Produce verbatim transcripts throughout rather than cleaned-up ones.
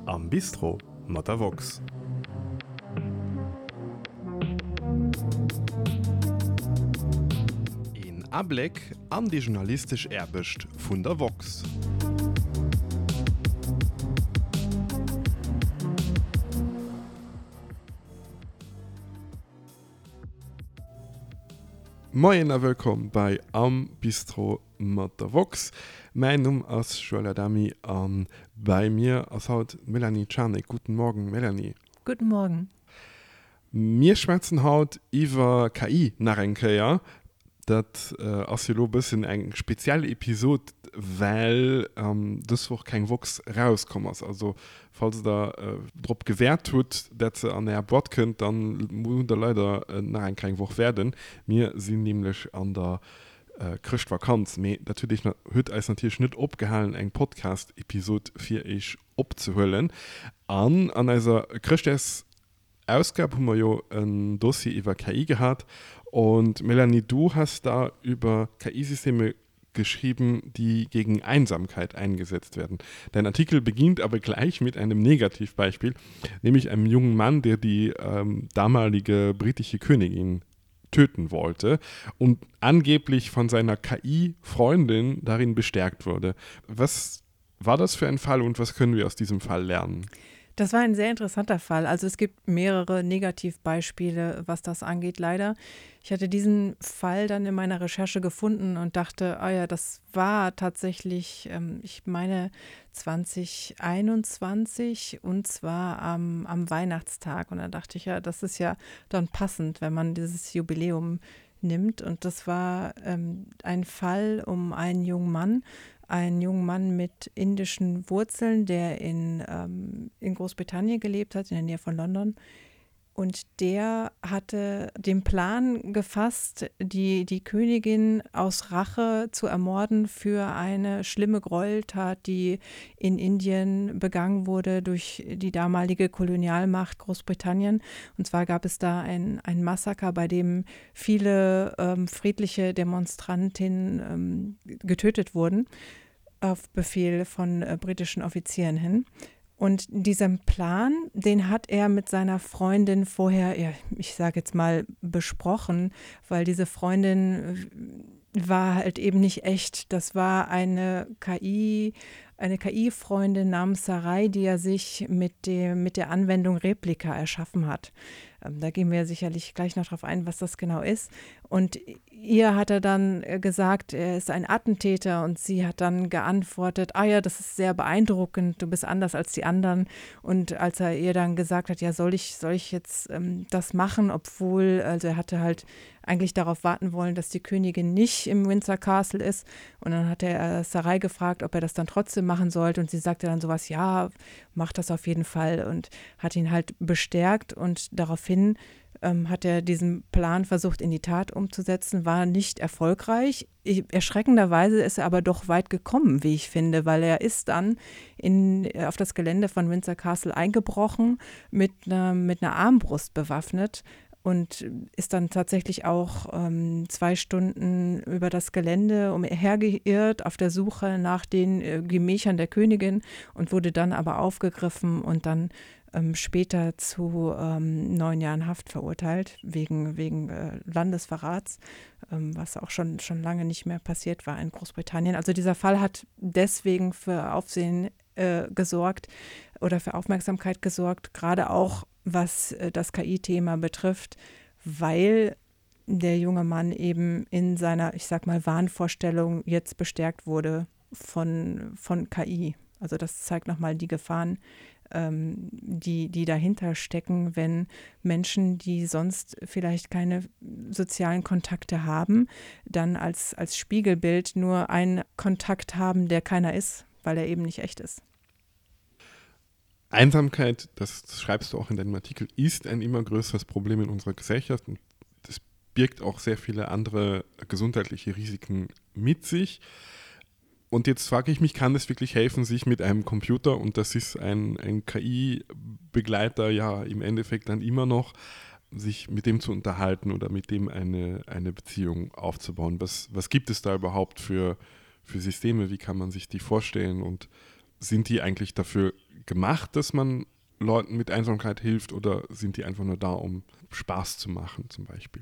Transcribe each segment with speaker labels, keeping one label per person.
Speaker 1: Am Bistro mat der Vox. In Ableck an die journalistisch Erbecht vun der Vox. Moin und willkommen bei Am Bistro mat der Vox. Mein Name ist Joel Adami und bei mir ist heute Melanie Czarnek. Guten Morgen, Melanie.
Speaker 2: Guten Morgen.
Speaker 1: Wir schwätzen heute über K I nach ein ja. Das äh, ist ja ein bisschen eine spezielle Episode, weil ähm, das Woche kein Vox rauskommt. Also, falls ihr da äh, drauf gewährt tut, dass ihr an der Bord könnt, dann muss da leider äh, nach ein kein Woche werden. Wir sind nämlich an der äh, Christvakanz. Aber natürlich heute ist natürlich nicht abgehalten, eine Podcast-Episode für euch abzuholen. An, an dieser Christes Ausgabe haben wir ja ein Dossier über K I gehabt. Und Melanie, du hast da über K I-Systeme geschrieben, die gegen Einsamkeit eingesetzt werden. Dein Artikel beginnt aber gleich mit einem Negativbeispiel, nämlich einem jungen Mann, der die ähm, damalige britische Königin töten wollte und angeblich von seiner K I-Freundin darin bestärkt wurde. Was war das für ein Fall und was können wir aus diesem Fall lernen?
Speaker 2: Das war ein sehr interessanter Fall. Also es gibt mehrere Negativbeispiele, was das angeht, leider. Ich hatte diesen Fall dann in meiner Recherche gefunden und dachte, ah ja, das war tatsächlich, ähm, ich meine, zwanzig einundzwanzig und zwar am, am Weihnachtstag. Und da dachte ich, ja, das ist ja dann passend, wenn man dieses Jubiläum nimmt. Und das war ähm, ein Fall um einen jungen Mann, ein junger Mann mit indischen Wurzeln, der in, ähm, in Großbritannien gelebt hat, in der Nähe von London. Und der hatte den Plan gefasst, die, die Königin aus Rache zu ermorden für eine schlimme Gräueltat, die in Indien begangen wurde durch die damalige Kolonialmacht Großbritannien. Und zwar gab es da ein, ein Massaker, bei dem viele ähm, friedliche Demonstrantinnen ähm, getötet wurden, auf Befehl von äh, britischen Offizieren hin. Und diesen Plan, den hat er mit seiner Freundin vorher, ja, ich sage jetzt mal, besprochen, weil diese Freundin war halt eben nicht echt. Das war eine K I, eine K I-Freundin namens Sarai, die er sich mit, dem, mit der Anwendung Replika erschaffen hat. Ähm, da gehen wir sicherlich gleich noch drauf ein, was das genau ist. Und ihr hat er dann gesagt, er ist ein Attentäter und sie hat dann geantwortet, ah ja, das ist sehr beeindruckend, du bist anders als die anderen. Und als er ihr dann gesagt hat, ja, soll ich, soll ich jetzt ähm, das machen, obwohl, also er hatte halt eigentlich darauf warten wollen, dass die Königin nicht im Windsor Castle ist. Und dann hat er Sarai gefragt, ob er das dann trotzdem machen sollte. Und sie sagte dann sowas, ja, mach das auf jeden Fall. Und hat ihn halt bestärkt. Und daraufhin ähm, hat er diesen Plan versucht, in die Tat umzusetzen, war nicht erfolgreich. Ich, erschreckenderweise ist er aber doch weit gekommen, wie ich finde, weil er ist dann in, auf das Gelände von Windsor Castle eingebrochen, mit einer, mit einer Armbrust bewaffnet. Und ist dann tatsächlich auch ähm, zwei Stunden über das Gelände umhergeirrt auf der Suche nach den äh, Gemächern der Königin und wurde dann aber aufgegriffen und dann ähm, später zu ähm, neun Jahren Haft verurteilt wegen, wegen äh, Landesverrats, ähm, was auch schon, schon lange nicht mehr passiert war in Großbritannien. Also dieser Fall hat deswegen für Aufsehen äh, gesorgt oder für Aufmerksamkeit gesorgt, gerade auch was das K I-Thema betrifft, weil der junge Mann eben in seiner, ich sag mal, Wahnvorstellung jetzt bestärkt wurde von, von K I. Also das zeigt nochmal die Gefahren, ähm, die, die dahinter stecken, wenn Menschen, die sonst vielleicht keine sozialen Kontakte haben, dann als, als Spiegelbild nur einen Kontakt haben, der keiner ist, weil er eben nicht echt ist.
Speaker 1: Einsamkeit, das schreibst du auch in deinem Artikel, ist ein immer größeres Problem in unserer Gesellschaft und das birgt auch sehr viele andere gesundheitliche Risiken mit sich. Und jetzt frage ich mich, kann es wirklich helfen, sich mit einem Computer, und das ist ein, ein K I-Begleiter ja im Endeffekt dann immer noch, sich mit dem zu unterhalten oder mit dem eine, eine Beziehung aufzubauen? Was, was gibt es da überhaupt für, für Systeme? Wie kann man sich die vorstellen und sind die eigentlich dafür gemacht, dass man Leuten mit Einsamkeit hilft, oder sind die einfach nur da, um Spaß zu machen zum Beispiel?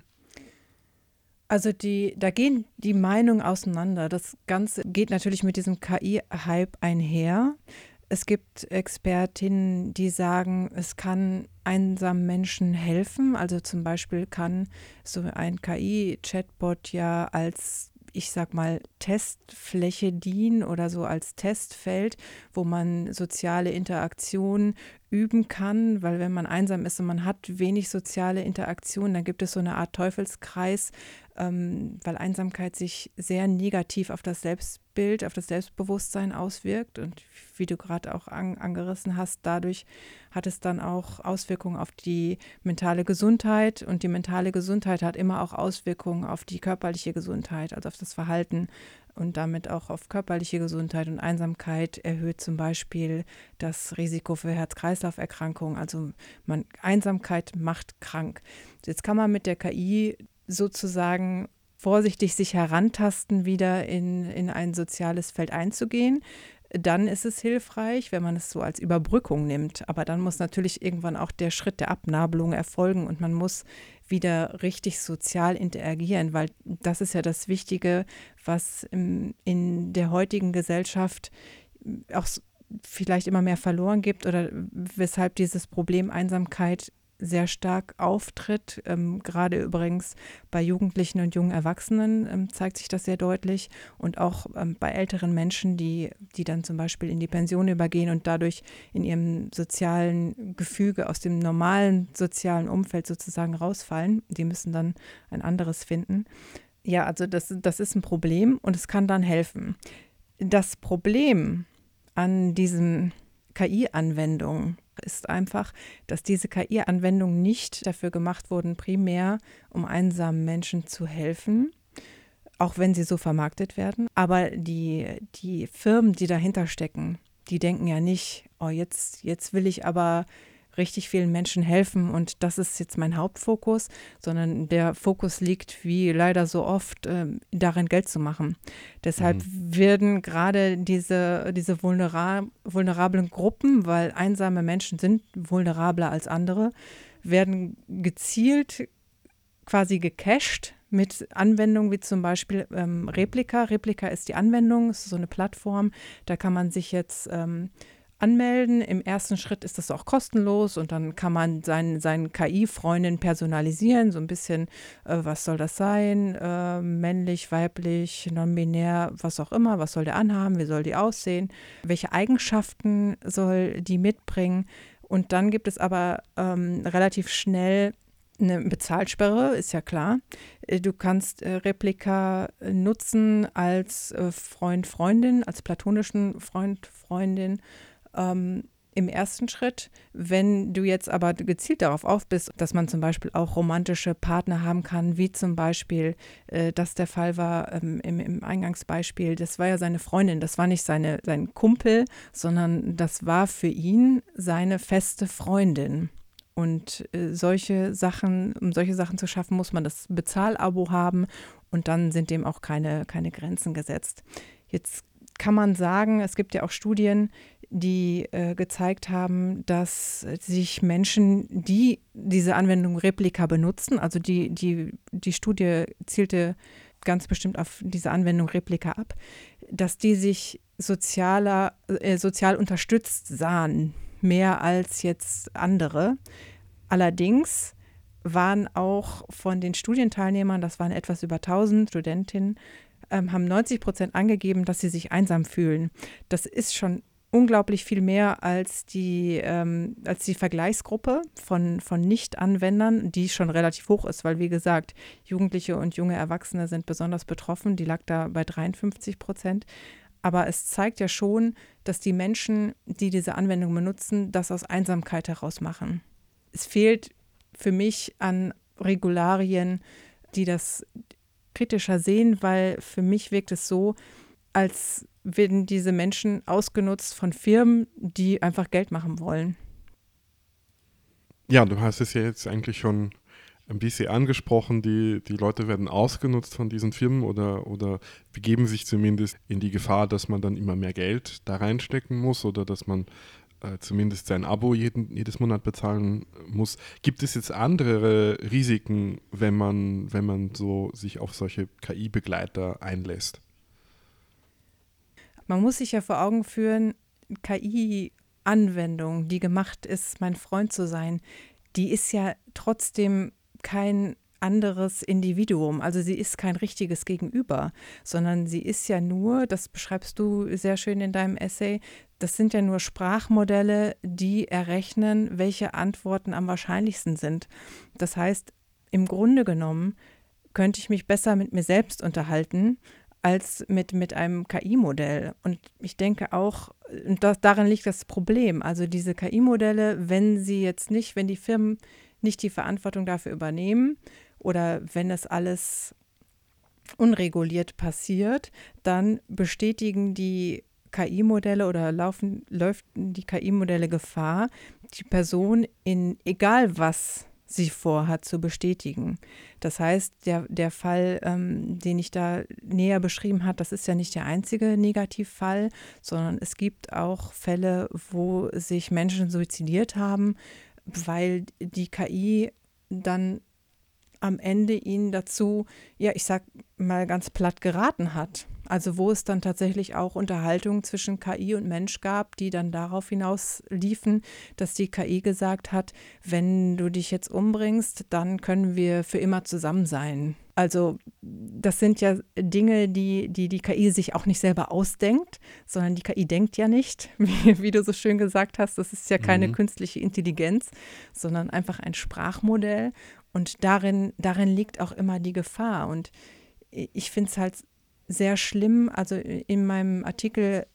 Speaker 2: Also die, da gehen die Meinungen auseinander. Das Ganze geht natürlich mit diesem K I-Hype einher. Es gibt Expertinnen, die sagen, es kann einsamen Menschen helfen. Also zum Beispiel kann so ein K I-Chatbot ja als, ich sag mal, Testfläche dienen oder so als Testfeld, wo man soziale Interaktion üben kann, weil wenn man einsam ist und man hat wenig soziale Interaktion, dann gibt es so eine Art Teufelskreis, ähm, weil Einsamkeit sich sehr negativ auf das Selbstbild, auf das Selbstbewusstsein auswirkt, und wie du gerade auch an, angerissen hast, dadurch hat es dann auch Auswirkungen auf die mentale Gesundheit, und die mentale Gesundheit hat immer auch Auswirkungen auf die körperliche Gesundheit, also auf das Verhalten und damit auch auf körperliche Gesundheit. Und Einsamkeit erhöht zum Beispiel das Risiko für Herz-Kreislauf-Erkrankungen. Also man, Einsamkeit macht krank. Jetzt kann man mit der K I sozusagen vorsichtig sich herantasten, wieder in, in ein soziales Feld einzugehen. Dann ist es hilfreich, wenn man es so als Überbrückung nimmt. Aber dann muss natürlich irgendwann auch der Schritt der Abnabelung erfolgen, und man muss wieder richtig sozial interagieren, weil das ist ja das Wichtige, was im, in der heutigen Gesellschaft auch vielleicht immer mehr verloren gibt, oder weshalb dieses Problem Einsamkeit sehr stark auftritt. Ähm, gerade übrigens bei Jugendlichen und jungen Erwachsenen ähm, zeigt sich das sehr deutlich, und auch ähm, bei älteren Menschen, die, die dann zum Beispiel in die Pension übergehen und dadurch in ihrem sozialen Gefüge aus dem normalen sozialen Umfeld sozusagen rausfallen. Die müssen dann ein anderes finden. Ja, also das, das ist ein Problem, und es kann dann helfen. Das Problem an diesen K I-Anwendungen ist einfach, dass diese K I-Anwendungen nicht dafür gemacht wurden, primär um einsamen Menschen zu helfen, auch wenn sie so vermarktet werden. Aber die, die Firmen, die dahinter stecken, die denken ja nicht, oh, jetzt, jetzt will ich aber richtig vielen Menschen helfen und das ist jetzt mein Hauptfokus, sondern der Fokus liegt, wie leider so oft, äh, darin Geld zu machen. Deshalb mhm. werden gerade diese, diese vulnera- vulnerablen Gruppen, weil einsame Menschen sind vulnerabler als andere, werden gezielt quasi gecached mit Anwendungen wie zum Beispiel ähm, Replika. Replika ist die Anwendung, ist so eine Plattform, da kann man sich jetzt ähm, anmelden. Im ersten Schritt ist das auch kostenlos, und dann kann man seinen, seinen K I-Freundin personalisieren, so ein bisschen, äh, was soll das sein, äh, männlich, weiblich, non-binär, was auch immer, was soll der anhaben, wie soll die aussehen, welche Eigenschaften soll die mitbringen. Und dann gibt es aber ähm, relativ schnell eine Bezahlsperre, ist ja klar. Du kannst äh, Replika nutzen als äh, Freund, Freundin, als platonischen Freund, Freundin, Ähm, im ersten Schritt. Wenn du jetzt aber gezielt darauf auf bist, dass man zum Beispiel auch romantische Partner haben kann, wie zum Beispiel äh, das der Fall war ähm, im, im Eingangsbeispiel, das war ja seine Freundin, das war nicht seine, sein Kumpel, sondern das war für ihn seine feste Freundin. Und äh, solche Sachen, um solche Sachen zu schaffen, muss man das Bezahlabo haben, und dann sind dem auch keine, keine Grenzen gesetzt. Jetzt kann man sagen, es gibt ja auch Studien, die äh, gezeigt haben, dass sich Menschen, die diese Anwendung Replika benutzen, also die, die, die Studie zielte ganz bestimmt auf diese Anwendung Replika ab, dass die sich sozialer, äh, sozial unterstützt sahen, mehr als jetzt andere. Allerdings waren auch von den Studienteilnehmern, das waren etwas über tausend Studentinnen, ähm, haben neunzig Prozent angegeben, dass sie sich einsam fühlen. Das ist schon unglaublich viel mehr als die, ähm, als die Vergleichsgruppe von, von Nicht-Anwendern, die schon relativ hoch ist, weil wie gesagt, Jugendliche und junge Erwachsene sind besonders betroffen, die lag da bei dreiundfünfzig Prozent. Aber es zeigt ja schon, dass die Menschen, die diese Anwendung benutzen, das aus Einsamkeit heraus machen. Es fehlt für mich an Regularien, die das kritischer sehen, weil für mich wirkt es so, als werden diese Menschen ausgenutzt von Firmen, die einfach Geld machen wollen.
Speaker 1: Ja, du hast es ja jetzt eigentlich schon ein bisschen angesprochen, die, die Leute werden ausgenutzt von diesen Firmen oder, oder begeben sich zumindest in die Gefahr, dass man dann immer mehr Geld da reinstecken muss oder dass man äh, zumindest sein Abo jeden, jedes Monat bezahlen muss. Gibt es jetzt andere Risiken, wenn man, wenn man so sich auf solche K I-Begleiter einlässt?
Speaker 2: Man muss sich ja vor Augen führen, K I-Anwendung, die gemacht ist, mein Freund zu sein, die ist ja trotzdem kein anderes Individuum. Also sie ist kein richtiges Gegenüber, sondern sie ist ja nur, das beschreibst du sehr schön in deinem Essay, das sind ja nur Sprachmodelle, die errechnen, welche Antworten am wahrscheinlichsten sind. Das heißt, im Grunde genommen könnte ich mich besser mit mir selbst unterhalten, als mit, mit einem K I-Modell. Und ich denke auch, und das, darin liegt das Problem, also diese K I-Modelle, wenn sie jetzt nicht, wenn die Firmen nicht die Verantwortung dafür übernehmen oder wenn es alles unreguliert passiert, dann bestätigen die K I-Modelle oder laufen, läuft die K I-Modelle Gefahr, die Person in egal was sie vorhat, zu bestätigen. Das heißt, der, der Fall, ähm, den ich da näher beschrieben habe, das ist ja nicht der einzige Negativfall, sondern es gibt auch Fälle, wo sich Menschen suizidiert haben, weil die K I dann am Ende ihnen dazu, ja, ich sag mal ganz platt geraten hat. Also wo es dann tatsächlich auch Unterhaltungen zwischen K I und Mensch gab, die dann darauf hinaus liefen, dass die K I gesagt hat, wenn du dich jetzt umbringst, dann können wir für immer zusammen sein. Also das sind ja Dinge, die die, die K I sich auch nicht selber ausdenkt, sondern die K I denkt ja nicht, wie, wie du so schön gesagt hast, das ist ja keine mhm. künstliche Intelligenz, sondern einfach ein Sprachmodell. Und darin, darin liegt auch immer die Gefahr. Und ich finde es halt sehr schlimm, also in meinem Artikel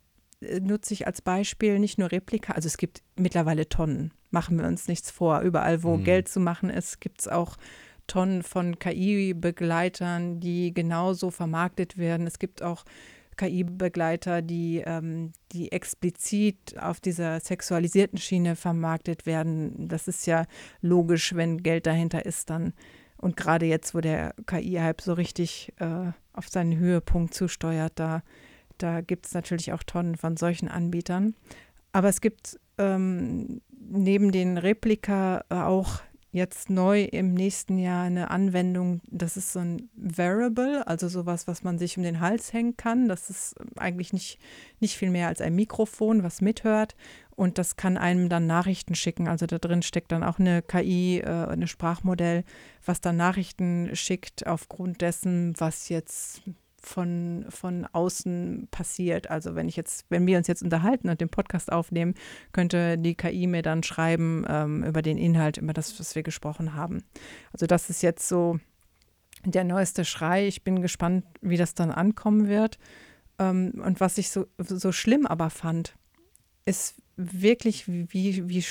Speaker 2: nutze ich als Beispiel nicht nur Replika, also es gibt mittlerweile Tonnen, machen wir uns nichts vor. Überall, wo mhm. Geld zu machen ist, gibt es auch Tonnen von K I-Begleitern, die genauso vermarktet werden. Es gibt auch K I-Begleiter, die, ähm, die explizit auf dieser sexualisierten Schiene vermarktet werden. Das ist ja logisch, wenn Geld dahinter ist dann. Und gerade jetzt, wo der K I-Hype so richtig äh, auf seinen Höhepunkt zusteuert, da, da gibt es natürlich auch Tonnen von solchen Anbietern. Aber es gibt ähm, neben den Replika auch jetzt neu im nächsten Jahr eine Anwendung, das ist so ein Wearable, also sowas, was man sich um den Hals hängen kann. Das ist eigentlich nicht, nicht viel mehr als ein Mikrofon, was mithört. Und das kann einem dann Nachrichten schicken. Also da drin steckt dann auch eine K I, äh, ein Sprachmodell, was dann Nachrichten schickt aufgrund dessen, was jetzt von, von außen passiert. Also wenn ich jetzt, wenn wir uns jetzt unterhalten und den Podcast aufnehmen, könnte die K I mir dann schreiben ähm, über den Inhalt, über das, was wir gesprochen haben. Also das ist jetzt so der neueste Schrei. Ich bin gespannt, wie das dann ankommen wird. Ähm, und was ich so, so schlimm aber fand, ist wirklich, wie, wie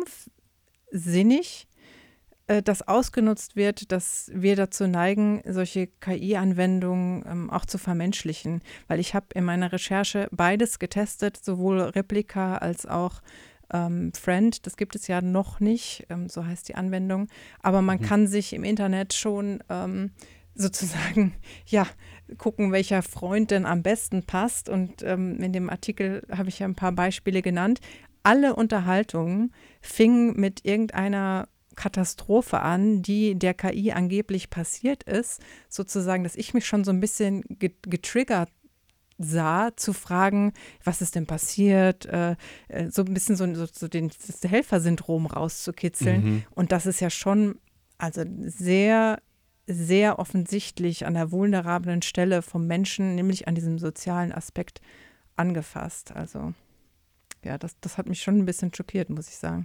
Speaker 2: stumpfsinnig das ausgenutzt wird, dass wir dazu neigen, solche K I-Anwendungen ähm, auch zu vermenschlichen. Weil ich habe in meiner Recherche beides getestet, sowohl Replika als auch ähm, Friend. Das gibt es ja noch nicht, ähm, so heißt die Anwendung. Aber man mhm. kann sich im Internet schon ähm, sozusagen, ja, gucken, welcher Freund denn am besten passt. Und ähm, in dem Artikel habe ich ja ein paar Beispiele genannt. Alle Unterhaltungen fingen mit irgendeiner Katastrophe an, die der K I angeblich passiert ist, sozusagen, dass ich mich schon so ein bisschen getriggert sah, zu fragen, was ist denn passiert, äh, so ein bisschen so, so, so den, das Helfersyndrom rauszukitzeln. Mhm. Und das ist ja schon, also sehr, sehr offensichtlich an der vulnerablen Stelle vom Menschen, nämlich an diesem sozialen Aspekt angefasst. Also ja, das, das hat mich schon ein bisschen schockiert, muss ich sagen.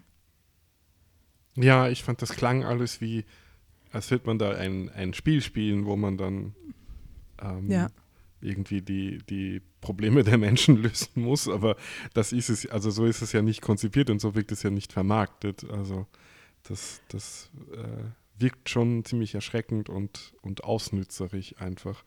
Speaker 1: Ja, ich fand, das klang alles wie, als würde man da ein, ein Spiel spielen, wo man dann ähm, ja. irgendwie die, die Probleme der Menschen lösen muss. Aber das ist es, also so ist es ja nicht konzipiert und so wirkt es ja nicht vermarktet. Also das, das äh, wirkt schon ziemlich erschreckend und, und ausnützerisch einfach.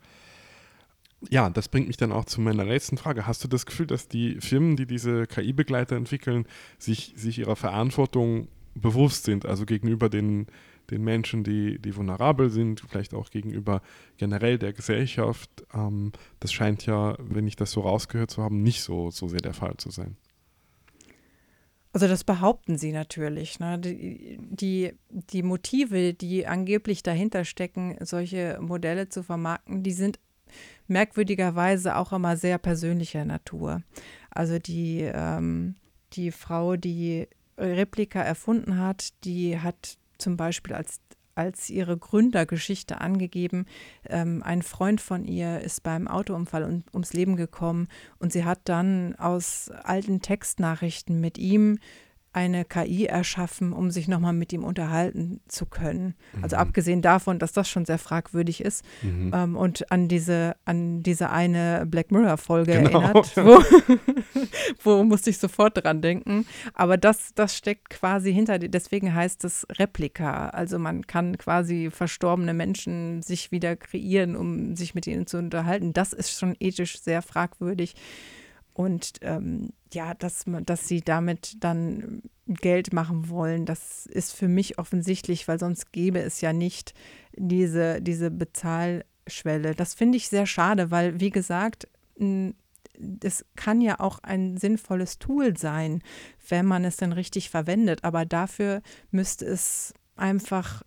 Speaker 1: Ja, das bringt mich dann auch zu meiner letzten Frage. Hast du das Gefühl, dass die Firmen, die diese K I-Begleiter entwickeln, sich, sich ihrer Verantwortung bewusst sind, also gegenüber den, den Menschen, die, die vulnerabel sind, vielleicht auch gegenüber generell der Gesellschaft? Ähm, das scheint ja, wenn ich das so rausgehört zu haben, nicht so, so sehr der Fall zu sein.
Speaker 2: Also das behaupten sie natürlich. Ne? Die, die, die Motive, die angeblich dahinter stecken, solche Modelle zu vermarkten, die sind merkwürdigerweise auch immer sehr persönlicher Natur. Also die, ähm, die Frau, die Replika erfunden hat, die hat zum Beispiel als, als ihre Gründergeschichte angegeben, ähm, ein Freund von ihr ist beim Autounfall um, ums Leben gekommen und sie hat dann aus alten Textnachrichten mit ihm eine K I erschaffen, um sich nochmal mit ihm unterhalten zu können. Also
Speaker 1: Mhm.
Speaker 2: abgesehen davon, dass das schon sehr fragwürdig ist
Speaker 1: Mhm.
Speaker 2: ähm, und an diese, an diese eine Black Mirror-Folge
Speaker 1: Genau.
Speaker 2: erinnert, wo, wo musste ich sofort dran denken. Aber das, das steckt quasi hinter, deswegen heißt es Replika. Also man kann quasi verstorbene Menschen sich wieder kreieren, um sich mit ihnen zu unterhalten. Das ist schon ethisch sehr fragwürdig. Und ähm, ja, dass, dass sie damit dann Geld machen wollen, das ist für mich offensichtlich, weil sonst gäbe es ja nicht diese, diese Bezahlschwelle. Das finde ich sehr schade, weil, wie gesagt, es kann ja auch ein sinnvolles Tool sein, wenn man es dann richtig verwendet. Aber dafür müsste es einfach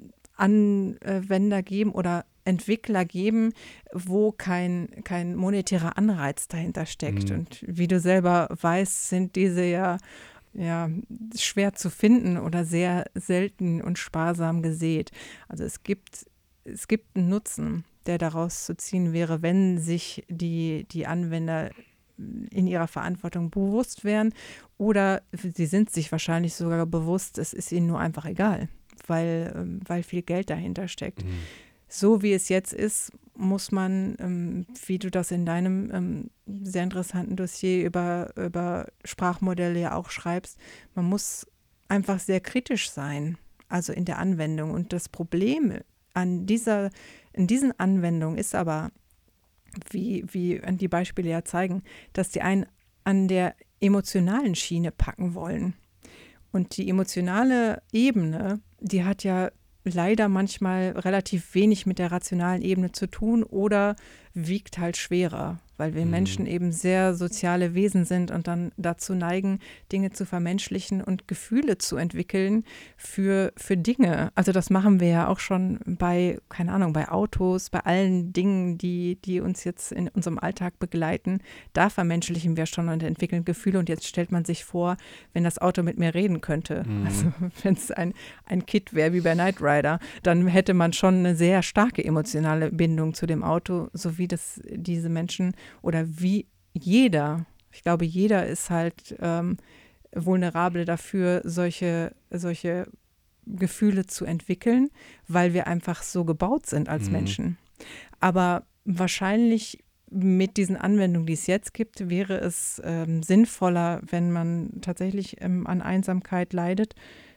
Speaker 2: Anwender geben oder Entwickler geben, wo kein, kein monetärer Anreiz dahinter steckt.
Speaker 1: Mhm.
Speaker 2: Und wie du selber weißt, sind diese ja, ja schwer zu finden oder sehr selten und sparsam gesät. Also es gibt, es gibt einen Nutzen, der daraus zu ziehen wäre, wenn sich die, die Anwender in ihrer Verantwortung bewusst wären oder sie sind sich wahrscheinlich sogar bewusst, es ist ihnen nur einfach egal, weil, weil viel Geld dahinter steckt.
Speaker 1: Mhm.
Speaker 2: So wie es jetzt ist, muss man, ähm, wie du das in deinem ähm, sehr interessanten Dossier über, über Sprachmodelle ja auch schreibst, man muss einfach sehr kritisch sein, also in der Anwendung. Und das Problem an dieser, in diesen Anwendungen ist aber, wie, wie die Beispiele ja zeigen, dass die einen an der emotionalen Schiene packen wollen. Und die emotionale Ebene, die hat ja leider manchmal relativ wenig mit der rationalen Ebene zu tun oder wiegt halt schwerer, weil wir
Speaker 1: Mhm.
Speaker 2: Menschen eben sehr soziale Wesen sind und dann dazu neigen, Dinge zu vermenschlichen und Gefühle zu entwickeln für, für Dinge. Also das machen wir ja auch schon bei, keine Ahnung, bei Autos, bei allen Dingen, die, die uns jetzt in unserem Alltag begleiten. Da vermenschlichen wir schon und entwickeln Gefühle und jetzt stellt man sich vor, wenn das Auto mit mir reden könnte.
Speaker 1: Mhm.
Speaker 2: Also wenn es ein, ein Kid wäre wie bei Knight Rider, dann hätte man schon eine sehr starke emotionale Bindung zu dem Auto, so wie das diese Menschen oder wie jeder, ich glaube, jeder ist halt ähm, vulnerabel dafür, solche, solche Gefühle zu entwickeln, weil wir einfach so gebaut sind als
Speaker 1: Mhm.
Speaker 2: Menschen. Aber wahrscheinlich mit diesen Anwendungen, die es jetzt gibt, wäre es ähm, sinnvoller, wenn man tatsächlich ähm, an Einsamkeit leidet,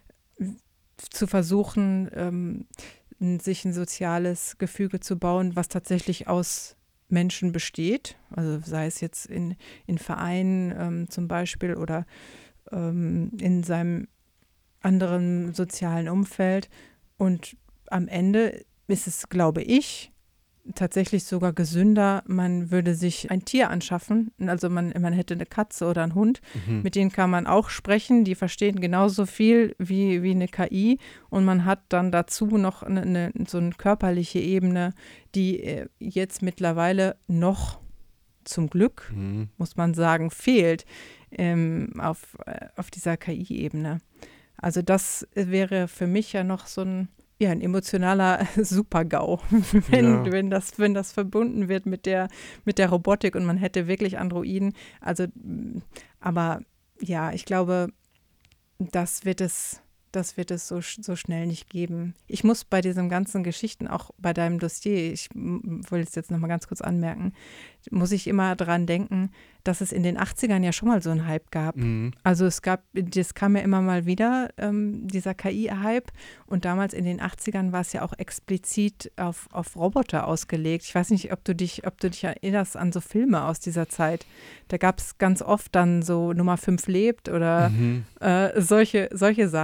Speaker 2: zu versuchen, ähm, sich ein soziales Gefüge zu bauen, was tatsächlich aus Menschen besteht, also sei es jetzt in, in Vereinen ähm, zum Beispiel oder ähm, in seinem anderen sozialen Umfeld. Und am Ende ist es, glaube ich, tatsächlich sogar gesünder, man würde sich ein Tier anschaffen, also man, man hätte eine Katze oder einen Hund,
Speaker 1: Mhm.
Speaker 2: mit denen kann man auch sprechen, die verstehen genauso viel wie, wie eine K I und man hat dann dazu noch eine, eine, so eine körperliche Ebene, die äh, jetzt mittlerweile noch zum Glück,
Speaker 1: Mhm.
Speaker 2: muss man sagen, fehlt ähm, auf, äh, auf dieser K I-Ebene. Also das wäre für mich ja noch so ein Ja, ein emotionaler Super-GAU, wenn,
Speaker 1: Ja.
Speaker 2: wenn, das, wenn das verbunden wird mit der, mit der Robotik und man hätte wirklich Androiden. Also, aber ja, ich glaube, das wird es, das wird es so, so schnell nicht geben. Ich muss bei diesen ganzen Geschichten, auch bei deinem Dossier, ich will es jetzt noch mal ganz kurz anmerken, muss ich immer dran denken, dass es in den achtzigern ja schon mal so einen Hype gab.
Speaker 1: Mhm.
Speaker 2: Also es gab, das kam ja immer mal wieder, ähm, dieser K I-Hype und damals in den achtzigern war es ja auch explizit auf, auf Roboter ausgelegt. Ich weiß nicht, ob du dich, ob du dich erinnerst an so Filme aus dieser Zeit. Da gab es ganz oft dann so Nummer fünf lebt oder
Speaker 1: Mhm.
Speaker 2: äh, solche, solche Sachen.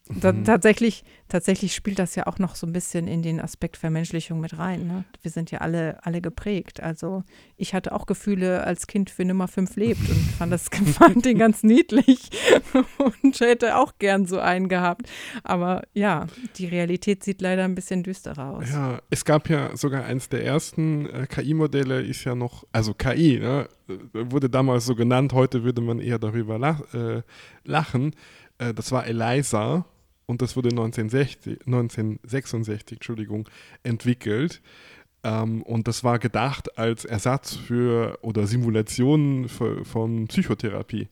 Speaker 2: Da, tatsächlich, tatsächlich spielt das ja auch noch so ein bisschen in den Aspekt Vermenschlichung mit rein. Ne? Wir sind ja alle, alle geprägt. Also ich hatte auch Gefühle als Kind für Nummer fünf lebt und fand, das, fand den ganz niedlich und hätte auch gern so einen gehabt. Aber ja, die Realität sieht leider ein bisschen düsterer aus.
Speaker 1: Ja, es gab ja sogar eins der ersten äh, K I-Modelle, ist ja noch, also K I, ne, wurde damals so genannt, heute würde man eher darüber lach, äh, lachen. Äh, das war Eliza. Und das wurde neunzehnhundertsechzig, neunzehnhundertsechsundsechzig Entschuldigung, entwickelt. Ähm, und das war gedacht als Ersatz für oder Simulation für, von Psychotherapie.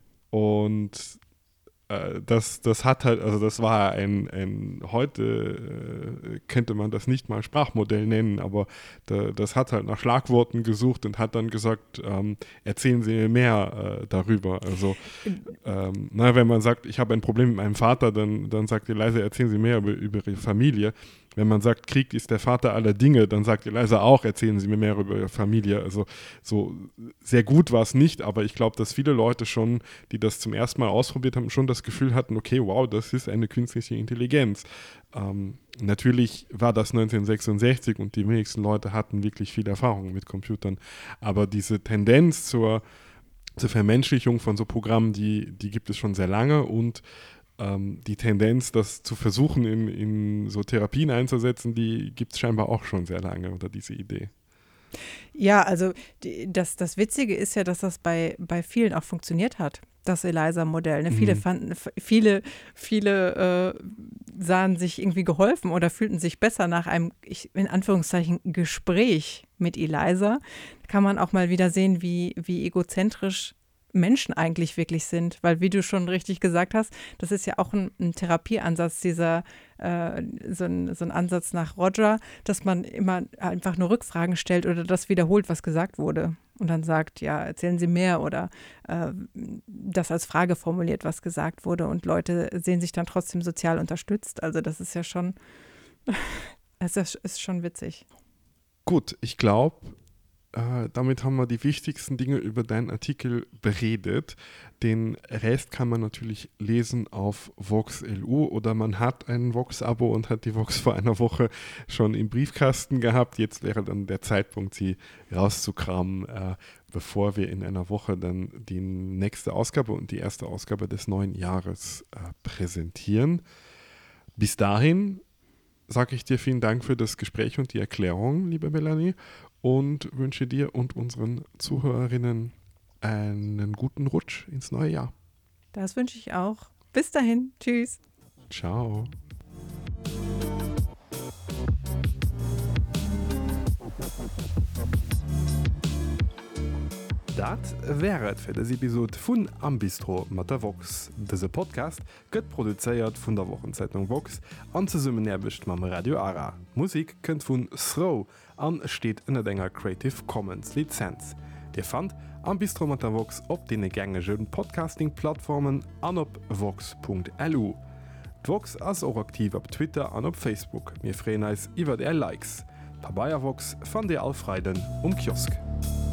Speaker 1: Und äh, das, das hat halt, also das war ein, ein heute äh, könnte man das nicht mal Sprachmodell nennen, aber da, das hat halt nach Schlagworten gesucht und hat dann gesagt, ähm, erzählen Sie mir mehr äh, darüber. Also ähm, na, wenn man sagt, ich habe ein Problem mit meinem Vater, dann, dann sagt Eliza, erzählen Sie mehr über, über Ihre Familie. Wenn man sagt, Krieg ist der Vater aller Dinge, dann sagt Eliza auch, erzählen Sie mir mehr über Ihre Familie. Also so sehr gut war es nicht, aber ich glaube, dass viele Leute schon, die das zum ersten Mal ausprobiert haben, schon das Gefühl hatten, okay, wow, das ist eine künstliche Intelligenz. Ähm, natürlich war das neunzehnhundertsechsundsechzig und die wenigsten Leute hatten wirklich viel Erfahrung mit Computern. Aber diese Tendenz zur, zur Vermenschlichung von so Programmen, die, die gibt es schon sehr lange und die Tendenz, das zu versuchen, in, in so Therapien einzusetzen, die gibt es scheinbar auch schon sehr lange unter diese Idee.
Speaker 2: Ja, also die, das, das Witzige ist ja, dass das bei, bei vielen auch funktioniert hat, das Eliza-Modell. Ne? Mhm. Viele fanden, viele, viele äh, sahen sich irgendwie geholfen oder fühlten sich besser nach einem, ich, in Anführungszeichen, Gespräch mit Eliza. Da kann man auch mal wieder sehen, wie, wie egozentrisch Menschen eigentlich wirklich sind, weil wie du schon richtig gesagt hast, das ist ja auch ein, ein Therapieansatz, dieser äh, so, ein, so ein Ansatz nach Roger, dass man immer einfach nur Rückfragen stellt oder das wiederholt, was gesagt wurde und dann sagt, ja, erzählen Sie mehr oder äh, das als Frage formuliert, was gesagt wurde und Leute sehen sich dann trotzdem sozial unterstützt, also das ist ja schon es ist, ist schon witzig.
Speaker 1: Gut, ich glaube, Uh, damit haben wir die wichtigsten Dinge über deinen Artikel beredet. Den Rest kann man natürlich lesen auf Vox Punkt L U oder man hat ein Vox-Abo und hat die Vox vor einer Woche schon im Briefkasten gehabt. Jetzt wäre dann der Zeitpunkt, sie rauszukramen, uh, bevor wir in einer Woche dann die nächste Ausgabe und die erste Ausgabe des neuen Jahres uh, präsentieren. Bis dahin sage ich dir vielen Dank für das Gespräch und die Erklärung, liebe Melanie. Und wünsche dir und unseren Zuhörerinnen einen guten Rutsch ins neue Jahr.
Speaker 2: Das wünsche ich auch. Bis dahin. Tschüss.
Speaker 1: Ciao. Dat wäret fir das Episode vun Am Bistro mat der Vox. Dese Podcast gëtt produzéiert vun der Wochenzeitung Vox an ze summen erbecht mam Radio Ara. Musik kënnt vun Throw an steet ënner enger Creative Commons Lizenz. Dir fand Am Bistro mat der Vox op dee gängegen Podcasting-Plattformen an op vox Punkt L U. Vox ass auch aktiv op Twitter an op Facebook. Mir freuen eis iwwer der Likes. Pa Bayervox fan Dir all Freiden um Kiosk.